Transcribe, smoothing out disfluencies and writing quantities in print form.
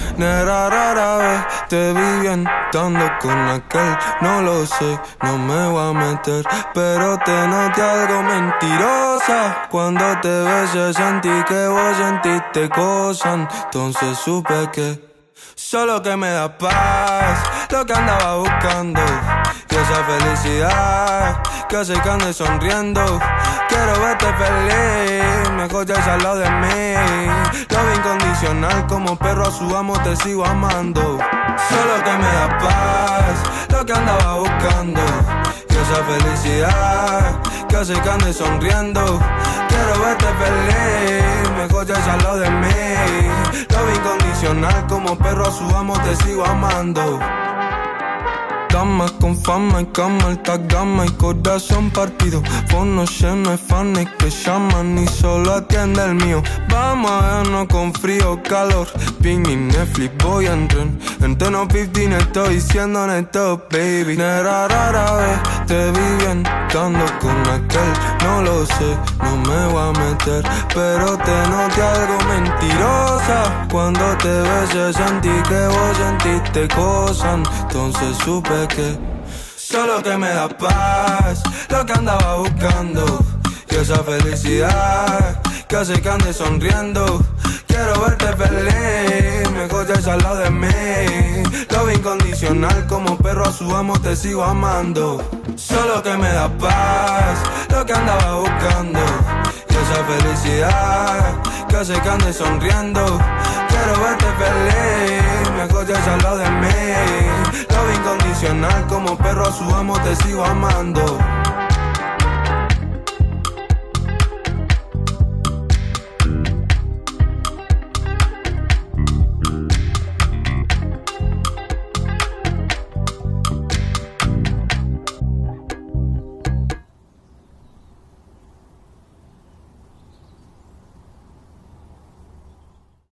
Nera, rara vez te vi bien estando con aquel. No lo sé, no me voy a meter, pero te noté algo mentirosa. Cuando te besé sentí que vos sentiste cosas. Entonces supe que solo que me da paz, lo que andaba buscando. Y esa felicidad que hace que ande sonriendo. Quiero verte feliz, mejor ya al lado de mí. Love incondicional, como perro a su amo te sigo amando. Solo que me da paz, lo que andaba buscando. Y esa felicidad que hace que ande sonriendo. Quiero verte feliz, mejor ya al lado de mí. Love incondicional, como perro a su amo te sigo amando. Damas con fama y cama, alta gama y corazón partido. Fono lleno de fans que llaman y solo atiende el mío. Vamos a vernos con frío o calor. Ping y Netflix, voy a entrar. En tono 15 estoy siendo neto, baby. Nera, rara vez te vi bien estando con aquel. No lo sé, no me voy a meter, pero te noté algo mentirosa. Cuando te besé sentí que vos sentiste cosas. Entonces supe que solo que me da paz, lo que andaba buscando. Y esa felicidad que hace que ande sonriendo. Quiero verte feliz, mejor ya al lado de mí. Love incondicional, como perro a su amo te sigo amando. Solo que me da paz, lo que andaba buscando. Y esa felicidad que hace que ande sonriendo. Quiero verte feliz, mejor ya al lado de mí. Love incondicional, como perro a su amo te sigo amando.